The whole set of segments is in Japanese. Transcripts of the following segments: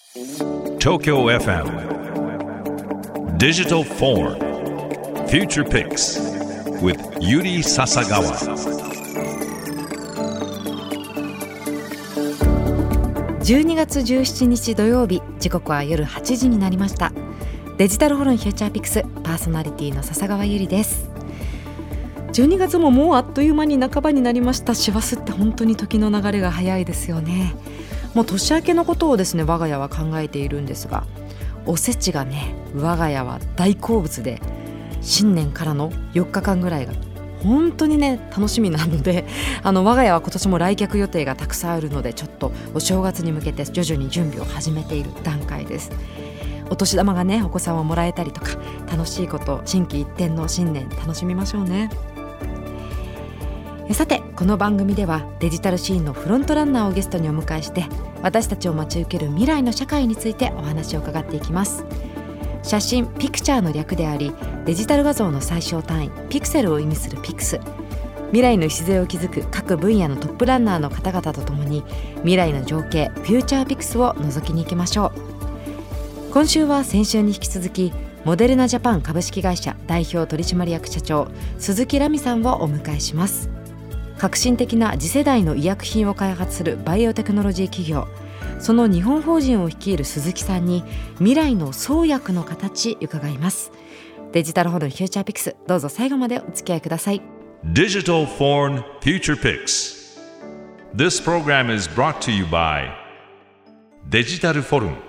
Tokyo FM Digital Forum Future Picks with Yuri Sasagawa. 12月17日土曜日、時刻は夜8時になりました。デジタルホルンフューチャーピクスパーソナリティの笹川ゆりです。12月ももうあっという間に半ばになりました。師走って本当に時の流れが早いですよね。もう年明けのことをですね、我が家は考えているんですが、おせちがね、我が家は大好物で、新年からの4日間ぐらいが本当にね楽しみなので、我が家は今年も来客予定がたくさんあるので、ちょっとお正月に向けて徐々に準備を始めている段階です。お年玉がね、お子さんをもらえたりとか、楽しいこと、心機一転の新年楽しみましょうね。さて、この番組ではデジタルシーンのフロントランナーをゲストにお迎えして、私たちを待ち受ける未来の社会についてお話を伺っていきます。写真ピクチャーの略であり、デジタル画像の最小単位ピクセルを意味するピクス。未来の礎を築く各分野のトップランナーの方々とともに、未来の情景フューチャーピクスを覗きに行きましょう。今週は先週に引き続き、モデルナジャパン株式会社代表取締役社長鈴木蘭美さんをお迎えします。革新的な次世代の医薬品を開発するバイオテクノロジー企業、その日本法人を率いる鈴木さんに、未来の創薬の形伺います。デジタルホルンフューチャーピクス、どうぞ最後までお付き合いください。 Digital Forum Future Picks. This program is brought to you by デジタルフォルン。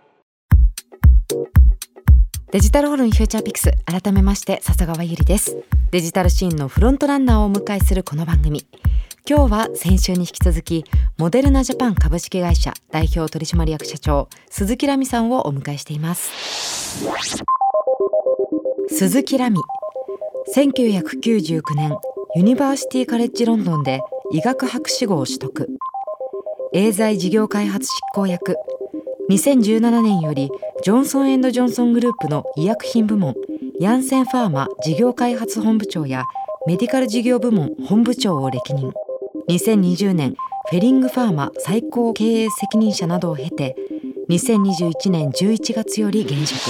デジタルホルンフューチャーピクス、改めまして笹川ゆりです。デジタルシーンのフロントランナーをお迎えするこの番組、今日は先週に引き続き、モデルナジャパン株式会社代表取締役社長鈴木蘭美さんをお迎えしています。鈴木蘭美、1999年ユニバーシティカレッジロンドンで医学博士号を取得。エーザイ事業開発執行役、2017年よりジョンソン&ジョンソングループの医薬品部門ヤンセンファーマ事業開発本部長やメディカル事業部門本部長を歴任。2020年フェリングファーマ最高経営責任者などを経て、2021年11月より現職。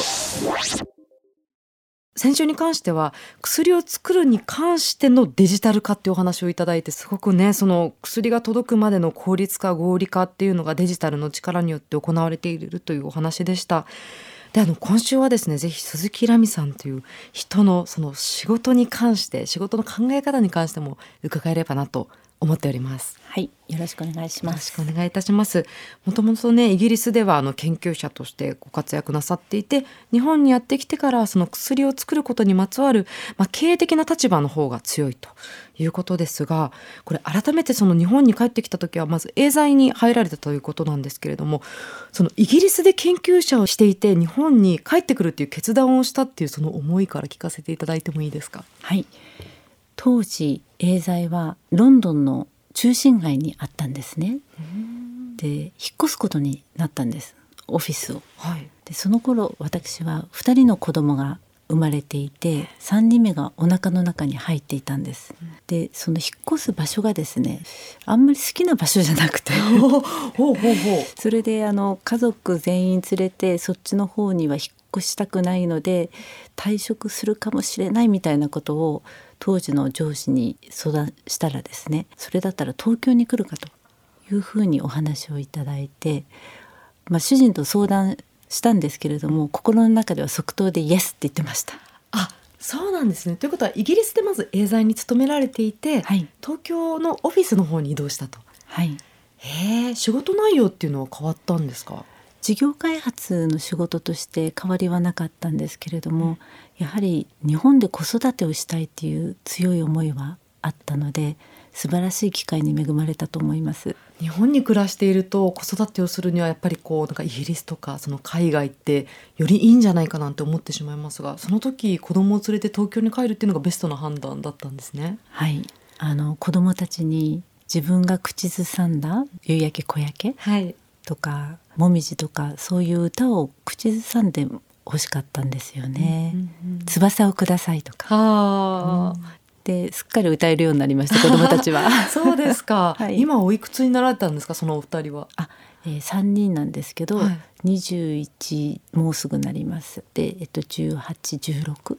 先週に関しては、薬を作るに関してのデジタル化っていうお話をいただいて、すごくね、その薬が届くまでの効率化合理化っていうのがデジタルの力によって行われているというお話でした。で、今週はですね、ぜひ鈴木蘭美さんという人のその仕事に関して、仕事の考え方に関しても伺えればなと思っております。 はい、よろしくお願いします。 よろしくお願いいたします。もともとね、イギリスでは研究者としてご活躍なさっていて、日本にやってきてからその薬を作ることにまつわる、経営的な立場の方が強いということですが、これ改めてその日本に帰ってきた時はまずエーザイに入られたということなんですけれども、そのイギリスで研究者をしていて日本に帰ってくるっていう決断をしたっていう、その思いから聞かせていただいてもいいですか。 はい、当時エーザイはロンドンの中心街にあったんですね。で、引っ越すことになったんです、オフィスを。 はい、 で、その頃私は2人の子供が生まれていて、3人目がお腹の中に入っていたんです。で、その引っ越す場所がですね、あんまり好きな場所じゃなくてそれで家族全員連れてそっちの方には引っ越したくないので、退職するかもしれないみたいなことを当時の上司に相談したらですね、それだったら東京に来るかというふうにお話をいただいて、主人と相談したんですけれども、心の中では即答でイエスって言ってました。 あ、そうなんですね。ということはイギリスでまずエーザイに勤められていて、 はい、 東京のオフィスの方に移動したと。 はい、 仕事内容っていうのは変わったんですか。 事業開発の仕事として変わりはなかったんですけれども、やはり日本で子育てをしたいっていう強い思いはあったので、素晴らしい機会に恵まれたと思います。 日本に暮らしていると子育てをするにはやっぱりなんかイギリスとかその海外ってよりいいんじゃないかなんて思ってしまいますが、その時子供を連れて東京に帰るっていうのがベストな判断だったんですね。 はい、子供たちに自分が口ずさんだ夕焼け小焼け、はい、とかもみじとか、そういう歌を口ずさんで欲しかったんですよね。翼をくださいとか、ですっかり歌えるようになりました、子どもたちは。 そうですか、はい、今おいくつになられたんですか、そのお二人は。 3人なんですけど、 はい、 21もうすぐなります。で、18、16。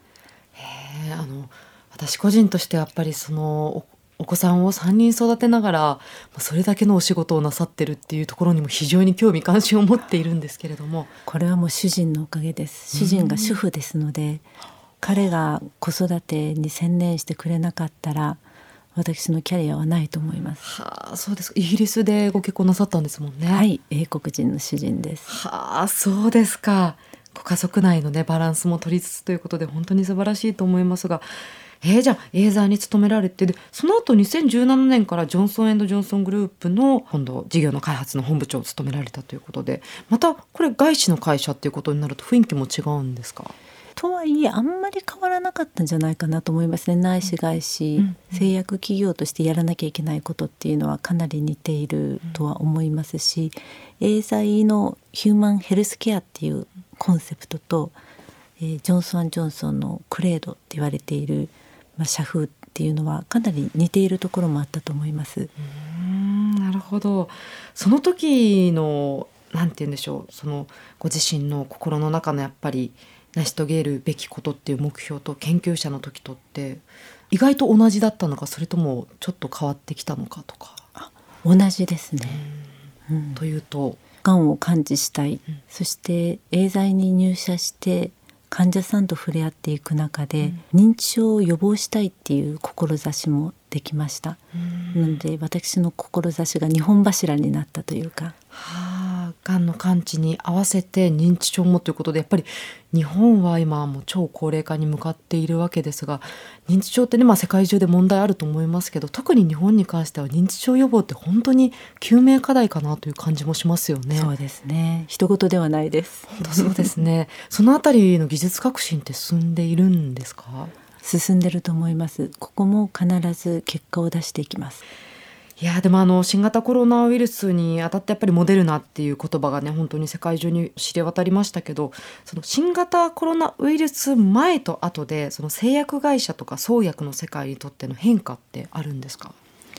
私個人としてやっぱりそのお子さんを3人育てながらそれだけのお仕事をなさってるっていうところにも非常に興味関心を持っているんですけれども、 これはもう主人のおかげです。主人が主婦ですので、彼が子育てに専念してくれなかったら私のキャリアはないと思います。 はあ、そうです。イギリスでご結婚なさったんですもんね。 はい、英国人の主人です。 はあ、そうですか。ご家族内のねバランスも取りつつということで本当に素晴らしいと思いますが、じゃあエーザーに勤められて、でその後2017年からジョンソン&ジョンソングループの今度事業の開発の本部長を務められたということで、またこれ外資の会社っていうことになると雰囲気も違うんですか？ とはいえあんまり変わらなかったんじゃないかなと思いますね。内資外資、製薬企業としてやらなきゃいけないことっていうのはかなり似ているとは思いますし、エーザイのヒューマンヘルスケアっていうコンセプトと、ジョンソン&ジョンソンのクレードって言われている、社風っていうのはかなり似ているところもあったと思います。 なるほど。その時のなんて言うんでしょう、そのご自身の心の中のやっぱり成し遂げるべきことっていう目標と研究者の時とって意外と同じだったのか、それともちょっと変わってきたのかとか。 同じですね。 というと、 がんを完治したい、そしてエーザイに入社して患者さんと触れ合っていく中で、認知症を予防したいっていう志もできました。なので私の志が2本柱になったというか、 がんの完治に合わせて認知症もということで、やっぱり日本は今もう超高齢化に向かっているわけですが、認知症ってね、世界中で問題あると思いますけど、特に日本に関しては認知症予防って本当に救命課題かなという感じもしますよね。 そうですね、人事ではないです。 本当そうですね。そのあたりの技術革新って進んでいるんですか？ 進んでると思います。ここも必ず結果を出していきます。 いやでも新型コロナウイルスにあたってやっぱりモデルナっていう言葉がね本当に世界中に知れ渡りましたけど、その新型コロナウイルス前と後でその製薬会社とか創薬の世界にとっての変化ってあるんですか？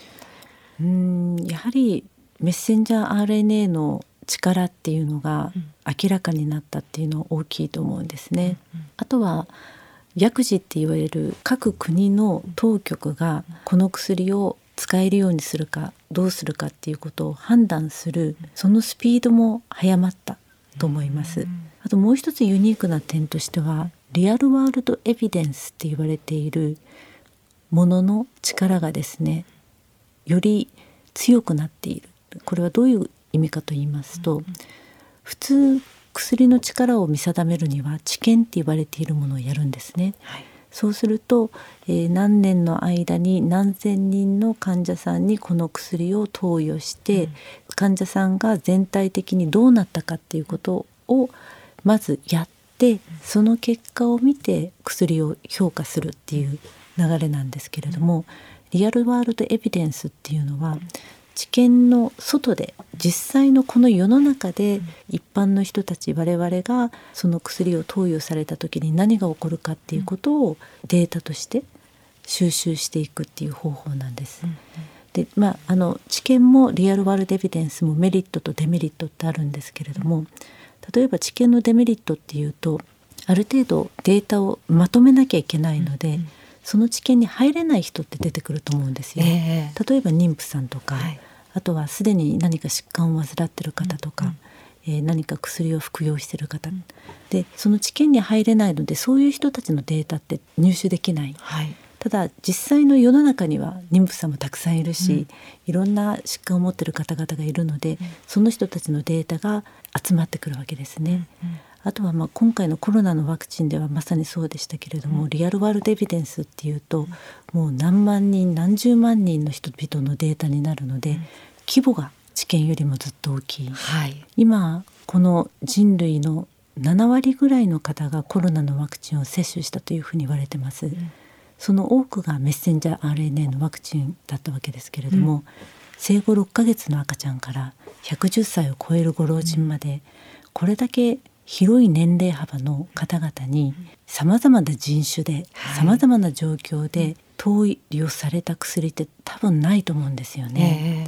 やはりメッセンジャー RNA の力っていうのが明らかになったっていうのは大きいと思うんですね。あとは薬事って言われる各国の当局がこの薬を使えるようにするかどうするかっていうことを判断する、そのスピードも早まったと思います。あともう一つユニークな点としては、リアルワールドエビデンスって言われているものの力がですね、より強くなっている。これはどういう意味かと言いますと、普通薬の力を見定めるには治験って言われているものをやるんですね。そうすると、何年の間に何千人の患者さんにこの薬を投与して、患者さんが全体的にどうなったかっていうことをまずやって、その結果を見て薬を評価するっていう流れなんですけれども、リアルワールドエビデンスっていうのは治験の外で実際のこの世の中で一般の人たち、我々がその薬を投与された時に何が起こるかっていうことをデータとして収集していくっていう方法なんです。で、治験もリアルワールドエビデンスもメリットとデメリットってあるんですけれども、例えば治験のデメリットっていうと、ある程度データをまとめなきゃいけないので、その治験に入れない人って出てくると思うんですよ。例えば妊婦さんとか、あとはすでに何か疾患を患っている方とか、何か薬を服用している方、でその治験に入れないので、そういう人たちのデータって入手できない。ただ実際の世の中には妊婦さんもたくさんいるし、いろんな疾患を持っている方々がいるので、その人たちのデータが集まってくるわけですね。あとは今回のコロナのワクチンではまさにそうでしたけれども、リアルワールドエビデンスっていうと、もう何万人何十万人の人々のデータになるので、規模が治験よりもずっと大きい。今この人類の7割ぐらいの方がコロナのワクチンを接種したというふうに言われてます。その多くがメッセンジャー RNA のワクチンだったわけですけれども、生後6ヶ月の赤ちゃんから110歳を超えるご老人まで、これだけ広い年齢幅の方々にさまざまな人種でさまざまな状況で投与された薬って多分ないと思うんですよね。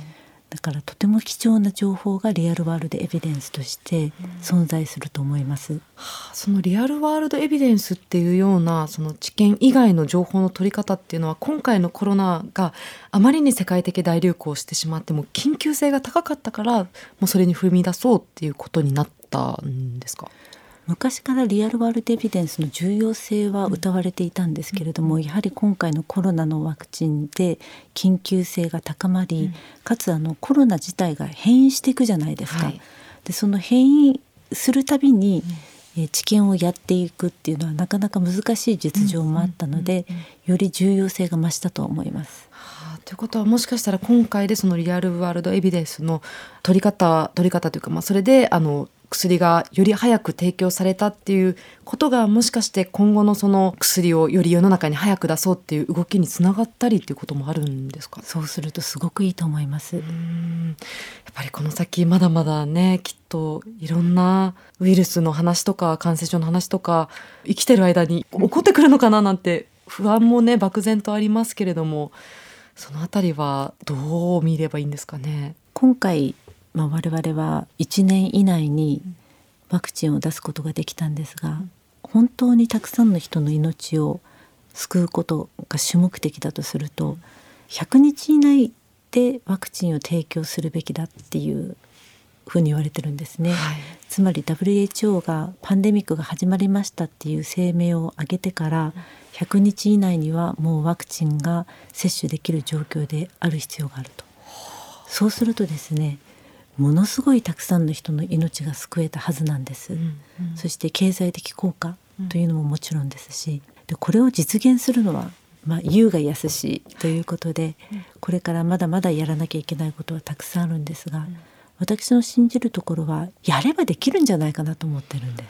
だからとても貴重な情報がリアルワールドエビデンスとして存在すると思います。 そのリアルワールドエビデンスっていうようなその知見以外の情報の取り方っていうのは、今回のコロナがあまりに世界的大流行してしまっても緊急性が高かったから、もうそれに踏み出そうっていうことになったんですか？ 昔からリアルワールドエビデンスの重要性は謳われていたんですけれども、やはり今回のコロナのワクチンで緊急性が高まり、かつコロナ自体が変異していくじゃないですか、はい、でその変異するたびに、知見をやっていくっていうのはなかなか難しい実情もあったので、より重要性が増したと思います。 ということは、もしかしたら今回でそのリアルワールドエビデンスの取り方というか、それで薬がより早く提供されたっていうことが、もしかして今後のその薬をより世の中に早く出そうっていう動きにつながったりっていうこともあるんですか？ そうするとすごくいいと思います。 やっぱりこの先まだまだね、きっといろんなウイルスの話とか感染症の話とか生きてる間に起こってくるのかななんて不安もね、漠然とありますけれども、そのあたりはどう見ればいいんですかね？ 今回我々は1年以内にワクチンを出すことができたんですが、本当にたくさんの人の命を救うことが主目的だとすると、100日以内でワクチンを提供するべきだっていうふうに言われてるんですね、はい、つまり WHO がパンデミックが始まりましたっていう声明を上げてから100日以内にはもうワクチンが接種できる状況である必要があると。そうするとですね、ものすごいたくさんの人の命が救えたはずなんです、そして経済的効果というのももちろんですし、でこれを実現するのは、優雅安しということで、これからまだまだやらなきゃいけないことはたくさんあるんですが、私の信じるところはやればできるんじゃないかなと思ってるんです。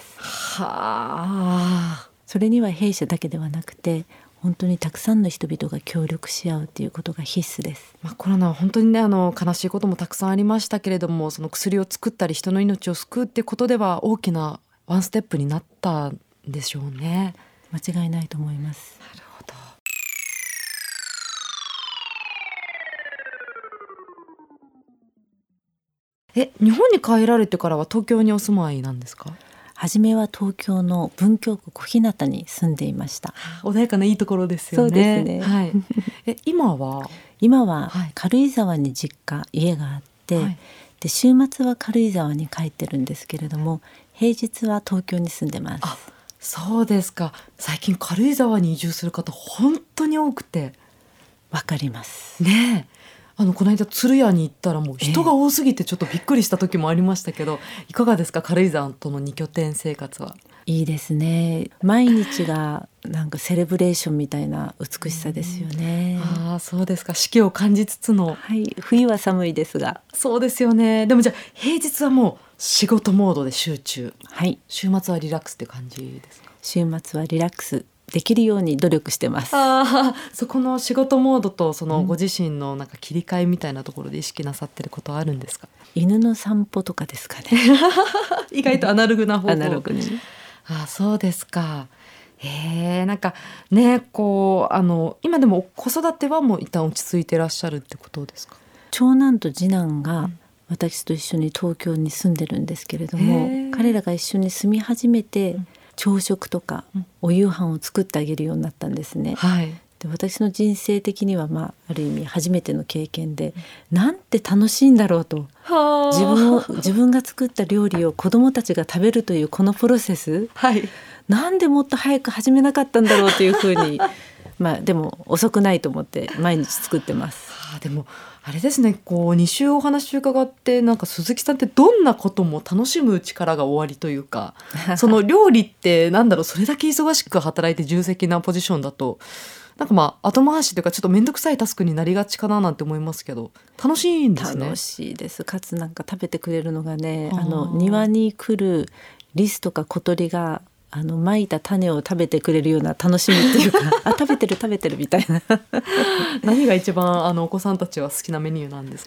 それには弊社だけではなくて、本当にたくさんの人々が協力し合うということが必須です。 コロナは本当にね、悲しいこともたくさんありましたけれども、その薬を作ったり人の命を救うっていうことでは大きなワンステップになったんでしょうね。 間違いないと思います。 なるほど。日本に帰られてからは東京にお住まいなんですか？ 初めは東京の文京区小日向に住んでいました。 穏やかないいところですよね。 そうですね、 はい、今は軽井沢に家があって、はい、で週末は軽井沢に帰ってるんですけれども、平日は東京に住んでます。 そうですか。最近軽井沢に移住する方本当に多くて。 わかりますね。この間鶴屋に行ったらもう人が多すぎてちょっとびっくりした時もありましたけど、いかがですか？軽井沢との2拠点生活は。 いいですね。毎日がなんかセレブレーションみたいな美しさですよね。 そうですか。四季を感じつつの、 はい、冬は寒いですが。 そうですよね。でもじゃあ平日はもう仕事モードで集中、 はい、 週末はリラックスって感じですか？ 週末はリラックスできるように努力してます。 そこの仕事モードとそのご自身のなんか切り替えみたいなところで意識なさってることはあるんですか？ 犬の散歩とかですかね。 意外とアナログな方法。 アナログに。 そうですか。なんかね、今でも子育てはもう一旦落ち着いてらっしゃるってことですか？ 長男と次男が私と一緒に東京に住んでるんですけれども、彼らが一緒に住み始めて、朝食とかお夕飯を作ってあげるようになったんですね、はい、で私の人生的には、ある意味初めての経験で、なんて楽しいんだろうと、自分が作った料理を子どもたちが食べるというこのプロセス、はい、なんでもっと早く始めなかったんだろうというふうにでも遅くないと思って毎日作ってます。 でもあれですね、2週お話伺って、なんか鈴木さんってどんなことも楽しむ力がおありというかその料理ってそれだけ忙しく働いて重責なポジションだと、なんか後回しというかちょっと面倒くさいタスクになりがちかななんて思いますけど、楽しいんですね。 楽しいです。かつなんか食べてくれるのがね、庭に来るリスとか小鳥がまいた種を食べてくれるような楽しみっていうか食べてるみたいな。 何が一番お子さんたちは好きなメニューなんですか？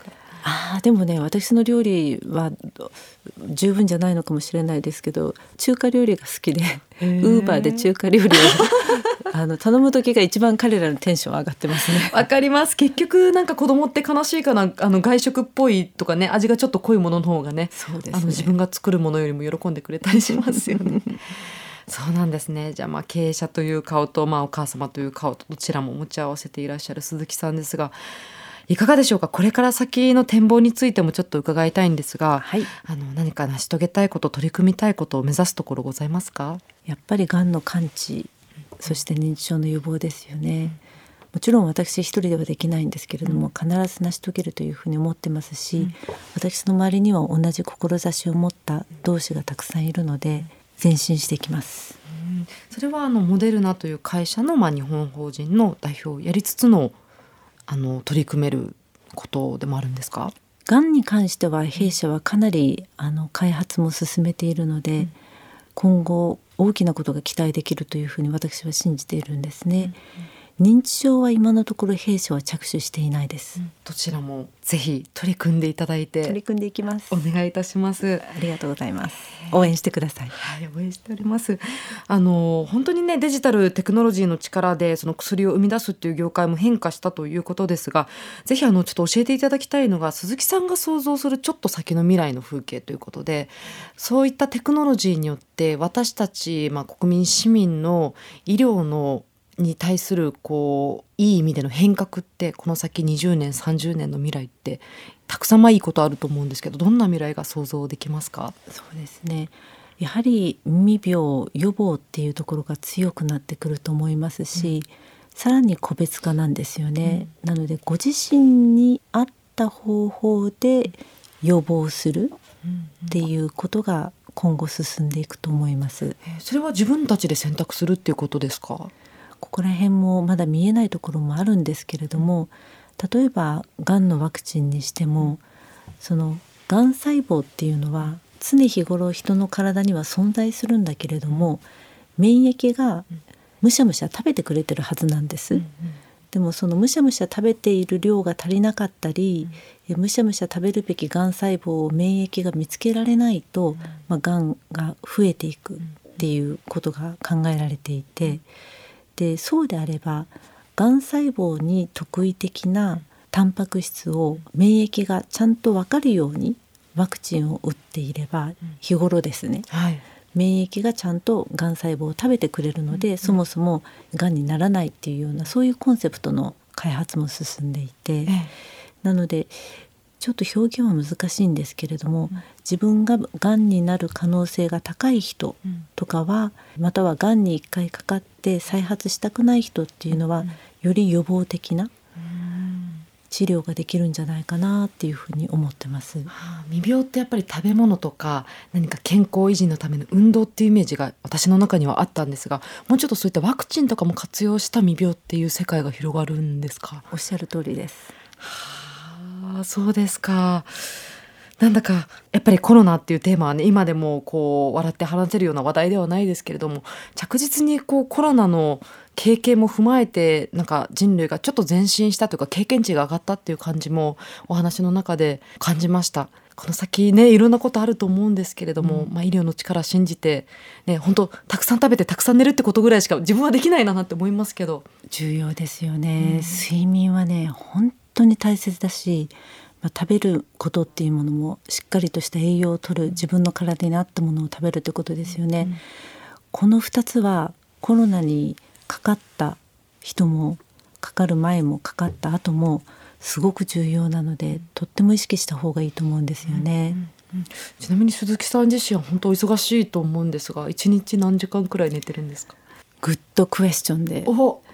でもね、私の料理は十分じゃないのかもしれないですけど、中華料理が好きでウーバーで中華料理を頼む時が一番彼らのテンション上がってますね。 わかります。結局なんか子供って悲しいかな、外食っぽいとかね、味がちょっと濃いものの方がね、 そうですね、 自分が作るものよりも喜んでくれたりしますよね。そうなんですね。じゃあ経営者という顔と、お母様という顔とどちらも持ち合わせていらっしゃる鈴木さんですが、いかがでしょうか。これから先の展望についてもちょっと伺いたいんですが、 はい、 何か成し遂げたいこと、取り組みたいことを目指すところございますか？ やっぱりがんの完治、そして認知症の予防ですよね。もちろん私一人ではできないんですけれども、必ず成し遂げるというふうに思ってますし、私の周りには同じ志を持った同志がたくさんいるので前進していきます。 それはモデルナという会社の日本法人の代表をやりつつの取り組めることでもあるんですか？ がんに関しては弊社はかなり開発も進めているので、今後大きなことが期待できるというふうに私は信じているんですね。認知症は今のところ弊社は着手していないです。 どちらもぜひ取り組んでいただいて、 取り組んでいきます。 お願いいたします。 ありがとうございます。応援してください。 はい、応援しております。本当にね、デジタルテクノロジーの力でその薬を生み出すっていう業界も変化したということですが、ぜひちょっと教えていただきたいのが、鈴木さんが想像するちょっと先の未来の風景ということで、そういったテクノロジーによって私たち、国民市民の医療に対するいい意味での変革って、この先20年30年の未来ってたくさんいいことあると思うんですけど、どんな未来が想像できますか？ そうですね、やはり未病予防っていうところが強くなってくると思いますし、さらに個別化なんですよね。なのでご自身に合った方法で予防するっていうことが今後進んでいくと思います。 それは自分たちで選択するっていうことですか？ ここら辺もまだ見えないところもあるんですけれども、例えばがんのワクチンにしても、そのがん細胞っていうのは常日頃人の体には存在するんだけれども、免疫がむしゃむしゃ食べてくれてるはずなんです。でもそのむしゃむしゃ食べている量が足りなかったり、むしゃむしゃ食べるべきがん細胞を免疫が見つけられないと、がんが増えていくっていうことが考えられていて、でそうであればがん細胞に特異的なタンパク質を免疫がちゃんと分かるようにワクチンを打っていれば、日頃ですね、免疫がちゃんとがん細胞を食べてくれるので、そもそもがんにならないっていうような、そういうコンセプトの開発も進んでいて、なのでちょっと表現は難しいんですけれども、自分ががんになる可能性が高い人とかは、またはがんに1回かかって再発したくない人っていうのは、より予防的な治療ができるんじゃないかなっていうふうに思ってます。 未病ってやっぱり食べ物とか何か健康維持のための運動っていうイメージが私の中にはあったんですが、もうちょっとそういったワクチンとかも活用した未病っていう世界が広がるんですか？ おっしゃる通りです。 そうですか。なんだかやっぱりコロナっていうテーマはね、今でも笑って話せるような話題ではないですけれども、着実にコロナの経験も踏まえて、なんか人類がちょっと前進したというか、経験値が上がったっていう感じもお話の中で感じました。この先ね、いろんなことあると思うんですけれども、医療の力信じてね、本当たくさん食べてたくさん寝るってことぐらいしか自分はできないなって思いますけど。 重要ですよね。睡眠はね、本当に大切だし、食べることっていうものもしっかりとした栄養を取る、自分の体に合ったものを食べるということですよね。この2つはコロナにかかった人もかかる前もかかった後もすごく重要なので、とっても意識した方がいいと思うんですよね。 ちなみに鈴木さん自身は本当お忙しいと思うんですが、1日何時間くらい寝てるんですか？ グッドクエスチョンで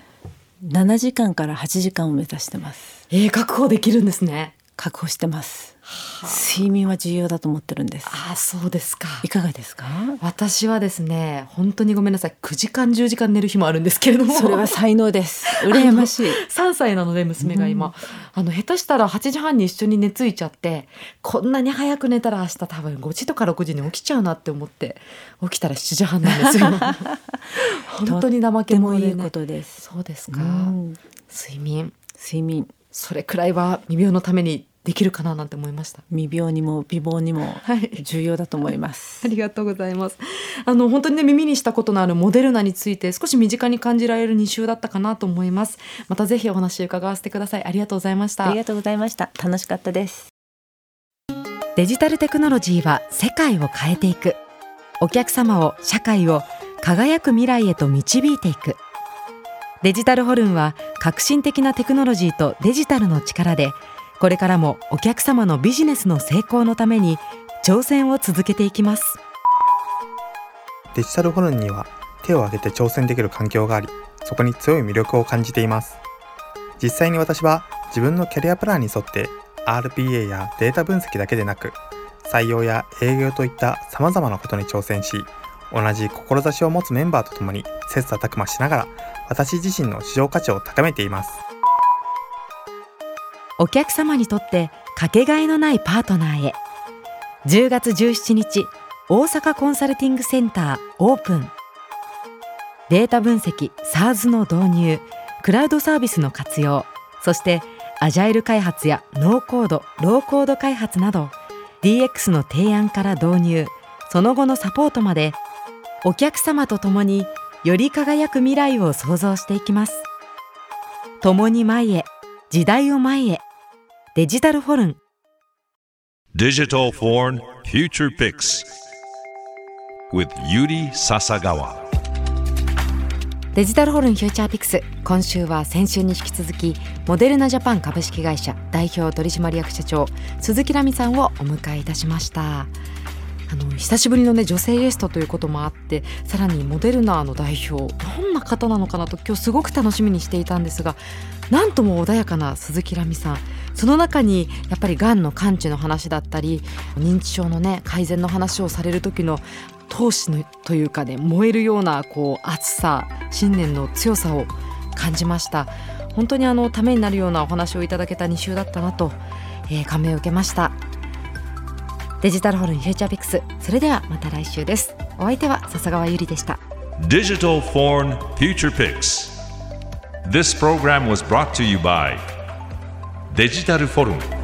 7時間から8時間を目指してます。 確保できるんですね。 確保してます。睡眠は重要だと思ってるんです。 そうですか。 いかがですか？ 私はですね、本当にごめんなさい、9時間10時間寝る日もあるんですけれども、 それは才能です。羨ましい。 3歳なので娘が今、下手したら8時半に一緒に寝ついちゃって、こんなに早く寝たら明日多分5時とか6時に起きちゃうなって思って、起きたら7時半なんですよ。本当に怠け者でね。 とってもいいことです。 そうですか。睡眠それくらいは未病のためにできるかななんて思いました。 未病にも美貌にも重要だと思います、 ありがとうございます。本当にね、耳にしたことのあるモデルナについて少し身近に感じられる2週だったかなと思います。またぜひお話伺わせてください。ありがとうございました。 ありがとうございました。楽しかったです。 デジタルテクノロジーは世界を変えていく。お客様を、社会を輝く未来へと導いていく。デジタルホルンは革新的なテクノロジーとデジタルの力で、これからもお客様のビジネスの成功のために挑戦を続けていきます。 デジタルホルンには手を挙げて挑戦できる環境があり、そこに強い魅力を感じています。実際に私は自分のキャリアプランに沿って RPA やデータ分析だけでなく、採用や営業といった様々なことに挑戦し、同じ志を持つメンバーと共に切磋琢磨しながら、私自身の市場価値を高めています。 お客様にとってかけがえのないパートナーへ。10月17日、大阪コンサルティングセンターオープン。データ分析、SaaS の導入、クラウドサービスの活用、そしてアジャイル開発やノーコード、ローコード開発など DX の提案から導入、その後のサポートまで、お客様と共により輝く未来を創造していきます。共に前へ、時代を前へ。デジタルフォルン Digital Foreign Future Picks with Yuri Sasagawa。 デジタルホルンフューチャーピクス、今週は先週に引き続きモデルナジャパン株式会社代表取締役社長鈴木蘭美さんをお迎えいたしました。久しぶりのね、女性ゲストということもあって、さらにモデルナの代表、どんな方なのかなと今日すごく楽しみにしていたんですが、なんとも穏やかな鈴木蘭美さん、その中にやっぱりがんの完治の話だったり、認知症のね改善の話をされる時の闘志のというかね、燃えるような熱さ、信念の強さを感じました。本当にためになるようなお話をいただけた2週だったなと、感銘を受けました。デジタルホルンフューチャーピクス、それではまた来週です。お相手は笹川ゆりでした。 Digital Foreign Future Picks. This program was brought to you by デジタルフォルン。